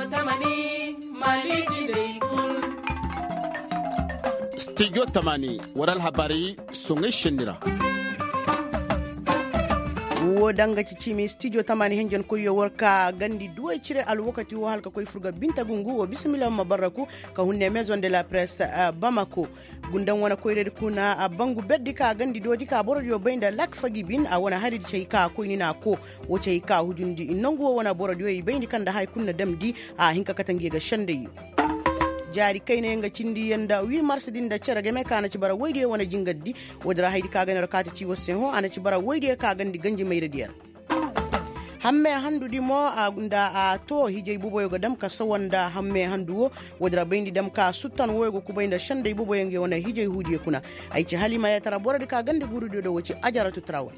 Studio Tamani waral habari songe shendira wo danga cimi studio tamani henjon ko yoworka gandi duwe cire al wakati wo halka koy furga binta gungu wo bismillah mabaraku ka hunne maison de la presse Bamako gundan wana koyre kuna bangu beddi ka gandi dodi ka borodi yo baynda lak fagi bin a wana haridi cey ka koyni na ko wo cey ka hujundi inongo wana borodi yo bayndi kanda hay kunna damdi a hinka katange ga shande jari kayne nga cindi yanda 8 mars din da cera game kana ci bara wayde wana jingaddi wadra haydi ka ganar kata ci wosen ho ana ci bara wayde ka gandi ganji mayre diyar hamme handudi mo a gunda a to hijey buboyo ga dam ka sawanda hamme handuwo wadra bayndi dam ka suttan woygo ku baynda shande buboyo nge wana hijey hudiye kuna ay ci halima ya tara borodi ka gandi burudo do waci ajaratu trawal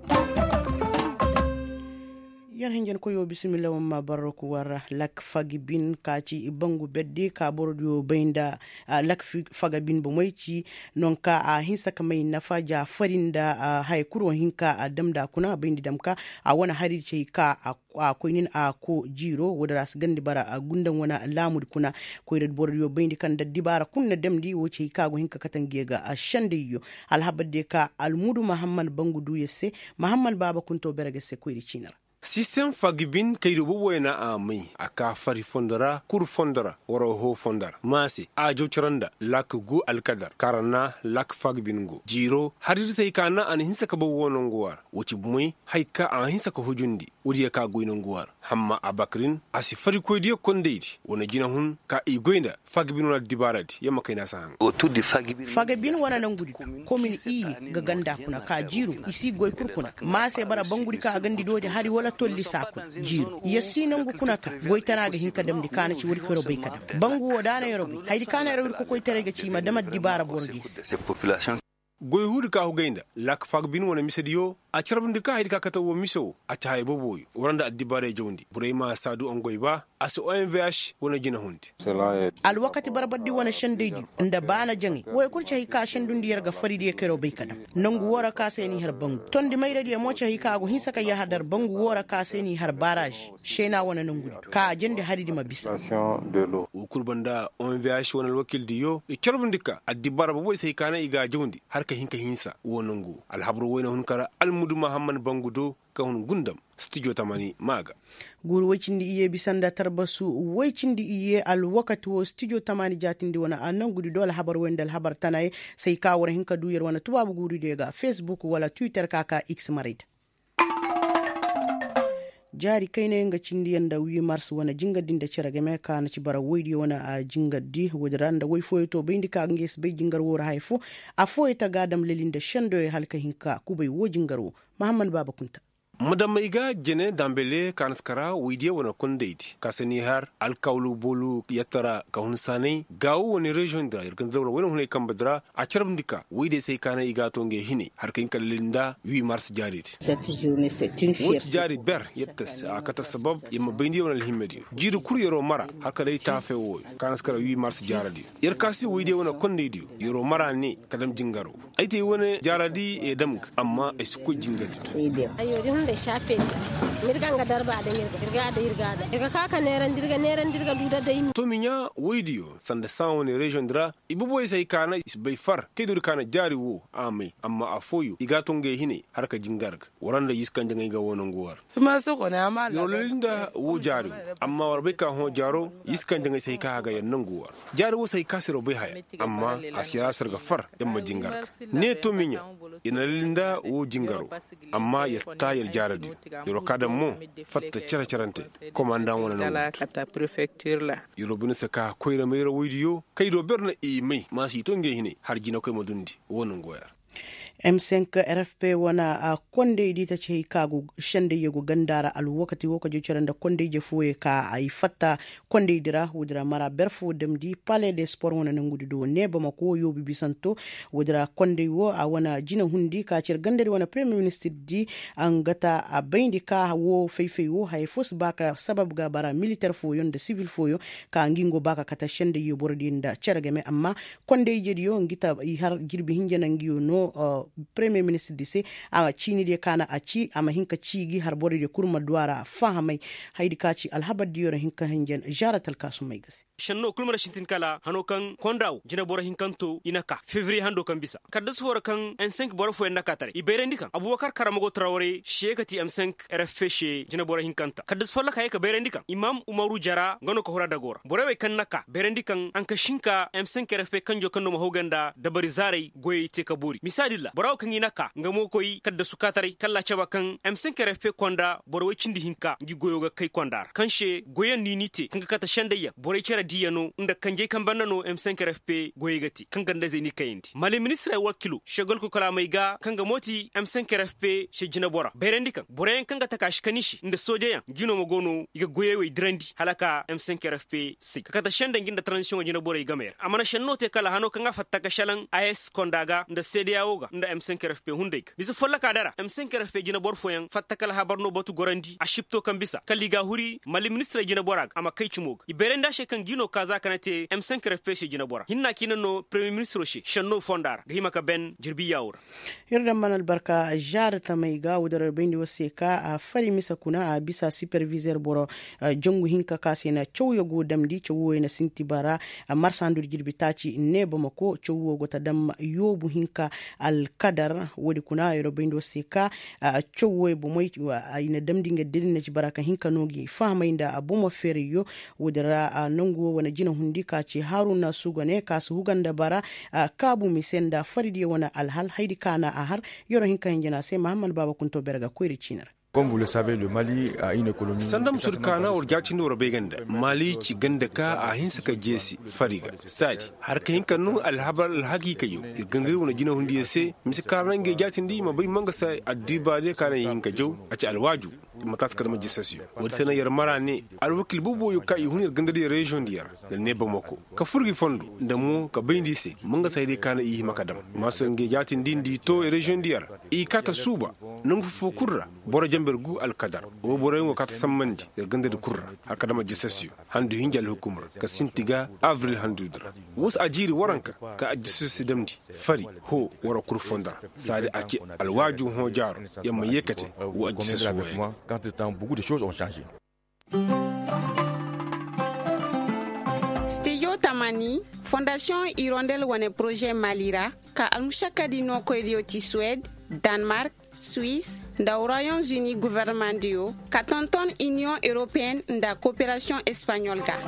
yan henjen ko yo bismillah ma baroko wara lak fagi bin ka ci bangu beddi ka bordio baynda lak faga bin bo moyci non ka a hinsa ka may nafaja farinda hay kuro hinka damda kuna bayndi damka a wana hari ce ka a koynin a ko jiro wodara s gandi bara gundan wana lamud kuna koyred bordio bayndi kan da dibara kunna damdi wo ce ka go hinka katangega a shande yo alhabade ka almudu muhammad bangu du yesse muhammad baba kunto berege se koyri cinar system fagibin kaydo bo wena amai aka fari fondara kur fondara woro ho fondara masi a jocranda lak gu alkadar karana lak fagibin go jiro harir sai kana an hinsa ka bo wonon guwar wuci bumai haika an hinsa ka hujundi wuri ka goinon guwar hamma abakrin asi fari ko diyo kondeidi wona gina hun ka igoinda fagibin wala dibarati yamma kaina san o tuddi fagibin wana nan gudi komin i ga ganda kuna ka jiro isi goy kurkuna mase bara bangudi ka gandi dodi hari wala tolli saku jiru yassi nangu kuna ka goitana ga hinka damdi kana ci wuri koro bai kada bangu wadana yorobi haidi kana yorobi ko koitere ga ci ma damad dibara borgis goy hudu ka hugainda lak fagbin wona misediyo a carabndi ka haidi ka kata wo miso a tahay boboy waranda addibare jawndi burayma sadu on goy ba aso OMVH wona jina hundi al wakati barbaddi wona shandeji nda bana jangi way kurcha hika shandundi yarga faridi e kero beykada nangu wora ka seni har bangu tondi mayre di mocha hika go hisaka ya hadar bangu wora ka seni har barrage shena wona nangu ka jende haridi mabisa o kurbanda OMVH wona wakil diyo e carabndi ka addibara boboy sey kana iga jawndi har ka hinka hinsa wonangu alhabru wayna hunkara almudu muhammad bangudo ka hun gundam studio tamani maga guru wacindi iye bisanda tarbasu wacindi iye al wakati wo studio tamani jatindi wana anan gudi dole habar wendal habar tanaye sai ka war hinka duyar wana tubabu guru daga facebook wala twitter kaka x marid jari kayne nga cindi yanda 8 mars wana jingadin da cira game ka na ci bara woydi wana a jingadi wadrando way foyo to be ndika nges be jingar wora hayfo a foyo ta gadam lelinda shando e halka hinka kubay wo jingaro muhammad baba kunta madam iga jene dambele kanskara widiye wana kondeidi kasani har alkawlu bolu yatara kahun sane gawo woni region dra irkan dawla wona hunay kambadra a charbndika wide sai kana iga tonge hini har kain kallinda 8 mars jarit wot jari ber yettas akata sabab yimma bayndi wona alhimmedi jidu kuryero mara haka dai tafe wo kanskara 8 mars jaradi irkasi wide wona kondeidi yoro mara ni kadam jingaro aite wona jaradi e damk amma e suko jingadi da shafe mirganga darba da irgada daga kaka neran dirga duda da yin to minya video sanda sawo ne region dra ibuboy sai kana isbay far kedur kana jari wo amai amma afoyo igatonge hine harka jingarga waranda yiskan jangay ga wonon guwar ma so ko na amala yolinda wo jari amma warbe ka ho jaro yiskan jangay sai ka ga yannan guwar jari wo sai kasiro bai haya amma asira sarga far yamma jingarga ne to minya ina linda wo jingaro amma ya tayar jaradi yoro kada mo fatta carante commandant wona la kata prefecture la yoro bunu saka koyra mayro widiyo kaydo berna e may masi to nge hine har jina koy modundi wonon goyar M5 RFP wana a konde di ta ce kagu shande yego gandara al wakati woka je da konde je fuwe ka ay fatta konde dira wudra mara berfu dem di palais des sports wana nangudu do ne ba mako yobi bisanto wudra konde wo a wana jina hundi ka cer gandari wana premier minister di angata a bayndi ka wo feifei wo hay fos baka sabab ga bara militaire fo yon de civil fo yo ka ngingo baka kata shande yo bordi nda cergame amma konde je yo ngita har girbi hinjana ngiyo no premier ministre dise ama chini de kana a ci ama hinka cigi harbore de kurma duwara fahamai haidi kaci alhabar diyora hinka hangen jaratal kasu mai gasi shanno kulmar shintin kala hano kan kondaw jina bora hinkanto inaka fevrier hando kan bisa kadda su kan n5 bora fo enaka tare ibere ndikan abubakar karamago traore shekati m5 rfshe jina bora hinkanta kadda su fallaka yaka bere ndikan imam umaru jara ngano ko hora dagora bora we kan naka bere ndikan an ka shinka m5 rfp kanjo kanno mahoganda dabari zare goyi te kaburi misadilla bora kan inaka ngamo koyi kadda su katare kala chaba kan m5 rfp konda bora we cindi hinka gi goyoga kai kondar kanshe goyen ninite kanga kata shandaya bora kera diyano inda kanje kan bannano m5 rfp goyegati kanga ndaze ni kayindi mali ministre wakilu shagol ko kala mai ga kanga moti m5 rfp she jina bora berendikan bora kanga takashi kanishi inda sojeyan gino magono iga goyewe drandi halaka m5 rfp si kata shandan ginda transition jina bora igamer amana shanno te kala hano kanga fattaka shalan as kondaga inda cdaoga inda m5 rfp hundek bisu folla kadara m5 rfp jina bor foyan fattakala habarno botu gorandi a shipto kan bisa kalliga huri mali ministre jina bora ama kai chumog iberenda she kan gino kaza kanate m5 rfp she jina bora hinna kinano premier ministre she shanno fondar gahima ka ben jirbi yawra yarda manal barka jar tamai ga wudar bendi waseka a fari misa kuna a bisa supervisor boro jongu hinka kasena chowyo go damdi chowo na sinti bara marsandur jirbi taci ne bamako chowo go tadam yobu hinka al kadar wodi kuna yoro bendi waseka chowo bo moy ina damdi nga dilna ci baraka hinka nogi fahma inda abumo feriyo wudara nango wana jina hundika ci haruna sugane kasu huganda bara kabu misenda faridi wana alhal haidi kana ahar yoro hinka hinjana sai Muhammad Baba Kunto Berga koyri cinar. Comme vous le savez, le Mali a une économie. Sandam surkana urjacin do robeganda Mali ci ganda ka a hinsa ka jesi fariga sadi har ka hinka nu alhabar alhaqiqa yo gangare wona jina hundi yese misikarange jatindi mabai manga sai addiba de kana hinka jo a ci alwaju mataskar majisasiyo wadi sana yar marane alwakil bubo yo ka ihunir gangade region diyar da ne bamako ka furgi fondo da mu ka bayndi se manga sai de kana yi makadam maso nge jatindi ndi to region diyar i kata suba nungu fukurra bora jambergu alkadar o bora ngo kata sammandi gandade kurra hakada majisasiyo handu hinjal hukumra ka sintiga avril handudra wus ajiri waranka ka ajisasi damdi fari ho wara kurfonda sadi ake alwaju ho jaro yamma yekate wa ajisasi quand beaucoup de choses ont changé. Studio Tamani, Fondation Hirondelle wane projet Malira, ka almushaka di no koydio ti Suède, Danemark, Suisse, nda Royaumes-Unis gouvernement dio, ka tonton Union Européenne nda coopération espagnole ka.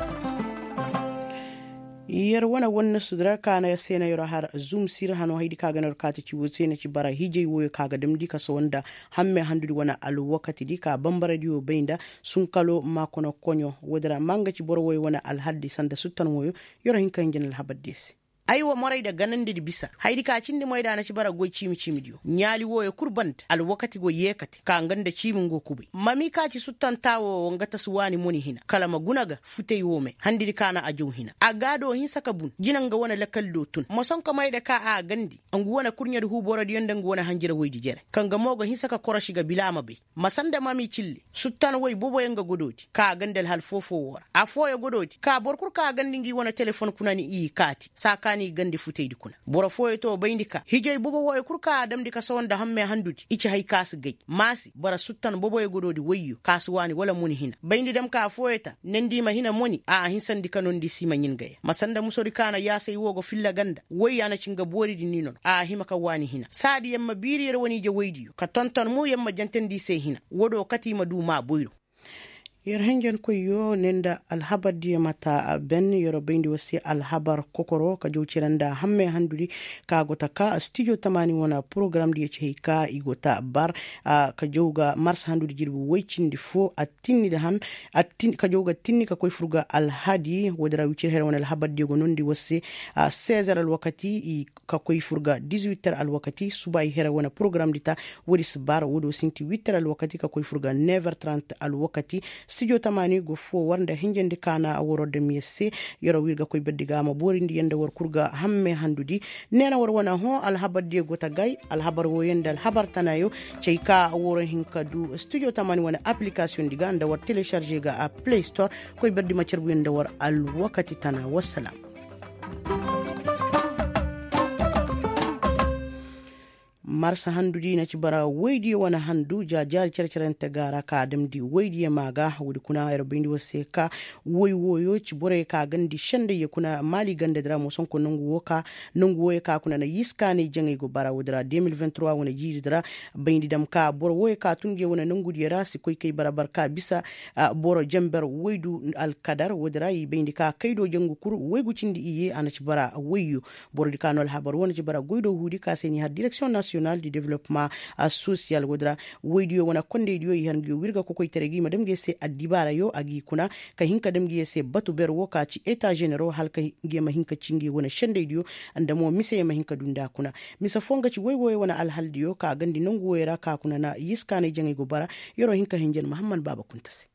yar wana wannan sudra kana ya sena yoro har zoom sir hano haidi kaga nar kata ci wo sena ci bara hije wo kaga dam dika so wanda hamme handu wana al wakati dika bambara diyo beinda sun kalo makono konyo wodara manga ci boro wo wana al haddi sanda suttan wo yoro hinka ngin al habaddesi aiwa morai da ganin da bisa haidi ka cin da moida na ci bara go cimi diyo nyali wo ya kurband al wakati go yekati ka nganda cimin go kubai mami ka ci suttan tawo ngata suwani moni hina kala magunaga futei wo me handi kana ajo hina agado hin saka bun ginanga wana lakal dotun mason ka mai da ka a gandi angu wana kurnya da hubora diyon dangu wana hanjira woidi jere kanga moga hin saka korashi ga bilama be masanda mami cille suttan woy bobo yanga gododi ka gandal hal fofo wora afo ya gododi ka borkur ka gandingi wana telefon kunani i kati saka ni gandi futeydi kuna bora foye to bayndika hijay bobo woy kurka adam dika sawanda hamme handudi ichi hay kas gay masi bara suttan bobo e gododi wayyo kaswani wala muni hina bayndi dem ka foyeta nendima hina moni a hinsandi kanondi sima nyingay masanda musori kana yasay wogo filla ganda wayana cinga bori di ninon a hima ka wani hina sadi yamma biriyere woni je waydiyo ka tonton mu yamma jantendi sey hina wodo katima du ma boyro yer hengen ko yo nenda alhabar diya mata ben yoro bendi wasi alhabar kokoro ka jowciranda hamme handuri ka gota ka studio tamani wona program diya ce ka igota bar ka jowga mars handuri jirbu waycindi fo attinni da han attin ka jowga tinni ka koy furga alhadi wodara wicir hera wona alhabar diya go nondi wasi 16h al wakati ka koy furga 18h al wakati subay hera wona program dita wodi sbar wodo sinti 8h al wakati ka koy furga 9h30 al wakati studio tamani go fo warnda hinjende kana worode miesse yoro wirga koy beddiga ma borindi yende wor kurga hamme handudi nena wor wana ho alhabadde gota gay alhabar wo yende alhabar tanayo ceyka woro hinka du studio tamani wana application diga nda war télécharger ga a Play Store koy beddi ma cerbu yende war al wakati tana wassalam marsa handu di na ci bara waydi wana handu jajar cercerenta gara ka damdi waydi maga wudi kuna yarbindi waseka woyo ci bore ka gandi shande ya kuna mali ganda dra mo sonko nungu woye ka kuna na yiska ne jangai go bara wudra 2023 wana jidi dra bayndi dam ka boro woye ka tunge wana nungu di rasi koy kay bara barka bisa boro jamber waydu al kadar wudra yi bayndi ka kaydo jangu kuru waygu cindi iye ana ci bara wayu boro di kanol habar wana ci bara goydo hudi ka seni har direction nationale du développement social wudra waydu wana konde dio yi hangi wirga ko koy teregi madam gese adibara yo agi kuna ka hinka dam gese batu ber woka ci état généraux halka ngema hinka cingi wona shende dio andamo mise ma hinka dunda kuna misa fonga ci woy wona alhaldiyo ka gandi nangu wera ka kuna na yiskane jangi go bara yoro hinka hinjen Muhammad Baba Kuntase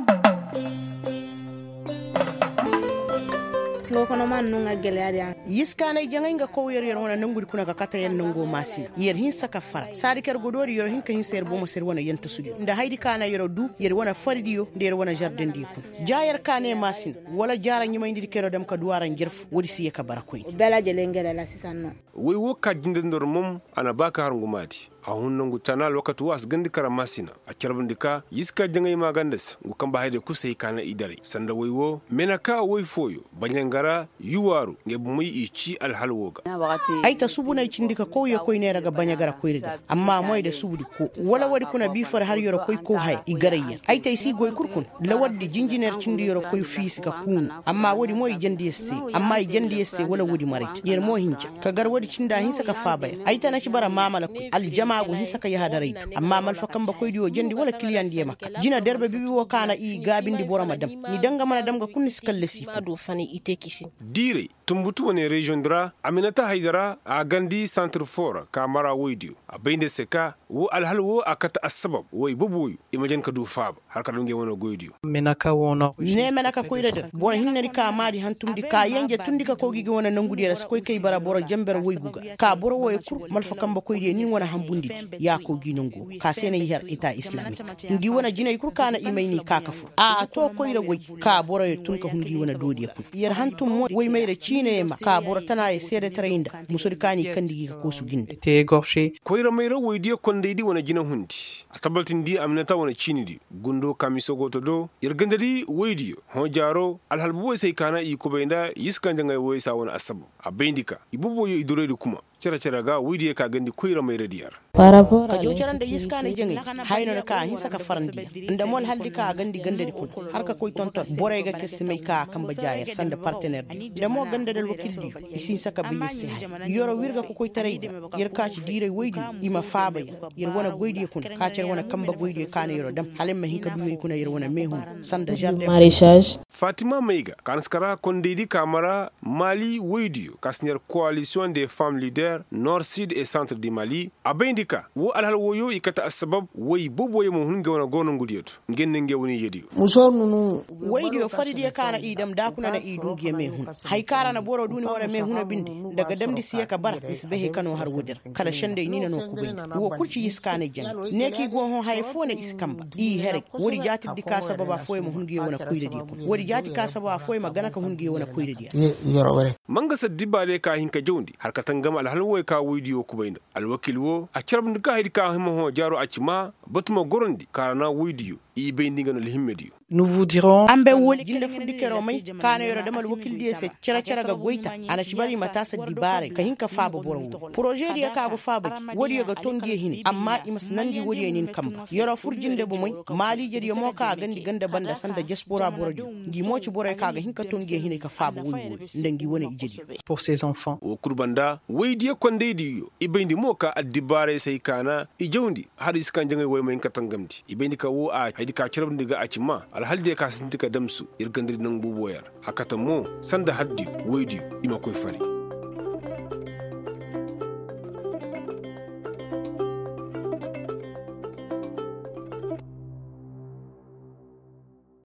kono man nunga gelaya yiskane jangai nga ko yer wona nangudi kuna ka kata yen nango masi yer hin saka fara sari ker godori yer hin ka hin ser bomo ser wona yenta sudi nda haydi kana yer du yer wona fardiyo nder wona jardin di ku jayer kane masin wala jara nyima indi kero dem ka duwara ngirf wodi siye ka barakoy bela jele ngela la sisanno way wo ka jinde ndor mum ana baka har ngumati a hunnangu tanal wakati was gandi kara masina a carbindika yiska jangai magandas ngu kamba hayde kusai kana idare sanda waywo menaka way foyo banyangara yuwaru ngebumai ichi alhalwoga aita subuna cindika ko ye koy ne raga banyagara koyriga amma moy de subudi ko wala wadi kuna bifar har yoro koy ko hay igarayya aita isi goy kurkun la waddi jinjiner cindi yoro koy fisika kun amma wadi moy jandi yesse amma jandi yesse wala wadi marit yer mo hinja kagar wadi cinda hinsa ka fabay aita na ci bara mamala aljama mago hisaka ya hadarai amma malfa kamba koy diyo jandi wala kiliyan diye makka jina derbe bibi wo kana i gabindi bora madam ni danga mana damga kunni skallesi adu fani ite kisi dire tumbutu woni region dra Aminata Haidara a gandi centre fort kamara widio a bainde seka wo alhal wo akata asbab wo bubuyu imajen ka du fab har ka dunge wono goydio menaka wono ne menaka koyrede bora hinna ka madi hantumdi ka yenge tundi ka kogi wona nangudi ras koy kay bara bora jamber woy guga ka bora woy kur malfa kamba koyde ni wona hambundi ya ko ginongo ka sene yar ita islamique ngi wona jinay kur kana imayni ka kafu a to koyre woy ka bora tun ka hungi wona dodi ku yar hantum woy mayre chine ma ka bora tana e sede trainda musori kani kandigi ka ko su ginde te gorché koyre mayre woy di konde di wona jina hundi atabaltin di Aminata wona chini di gundo kamiso goto do yar gandadi woy di ho jaro alhalbu sai kana i ko benda yiskanja ngay woy sa wona asabu a bendika ibubo yo iduredi kuma cera ga widi ka gandi koyra mai radiyar ka jocaran da yiska ne jengi hayno ka hin saka farandi inda mol haldi ka gandi gandadi kun har ka koy tonton boray ga kesse mai ka kamba jayar sanda partenaire di da mo ganda dal wakildi isin saka bi yesse yoro wirga ko koy tarayda yar ka ci dire waydi ima faba yar wona goydi kun ka cer wona kamba goydi kana yoro dam halem ma hinka duyoy kuna yar wona mehun sanda jardin maraîchage Fatima Meiga kanskara kondedi kamara Mali waydi kasner coalition des femmes leaders Nord Sud et Centre du Mali abendika wo alhal woyo ikata asbab way boboye mo hunga wona gono ngudiyatu ngenne ngewoni yediyo musor nunu waydiyo faridi kana idam da kuna na idun giye mehun hay kara na boro duni wala mehuna bindi daga damdi siya ka bar isbehe kano har wudir kala shande ni no kubin wo kurci iskane jan neki go ho hay fone iskamba i herek wodi jati dika sababa foye mo hungiye wona kuyde di wodi jati ka sababa foye magana ka hungiye wona kuyde di yoro wore manga sadibale ka hinka jondi har katangam alhal woy ka widiyo kubayna alwakil wo a carabndi ka hedi ka himo ho jaro acima batuma gorondi karana widiyo i beyndinga no himmediyo nous vous dirons ambe woli jinde fuddi kero may kana yoro demal wakil di se cera ga goita ana shibari matasa dibare ka hinka fabo boro projet di ka go fabo wodi ga tongi hini amma imas nangi wodi nin kamba yoro furjinde bu moy mali jedi mo ka gandi ganda banda sanda diaspora borojo ngi mo ci boro ka ga hinka tongi hini ka fabo woy ndangi woni ijedi pour ses enfants o kurbanda waydi kondedi yo ibeyndi mo ka adibare sai kana ijawndi hadis kan jangay woy may katangamdi ibeyndi ka wo a haydi ka carabndi ga acima alhalde ka sintika damsu irgandiri nang buboyar akata mo sanda haddi waydi ima koy fari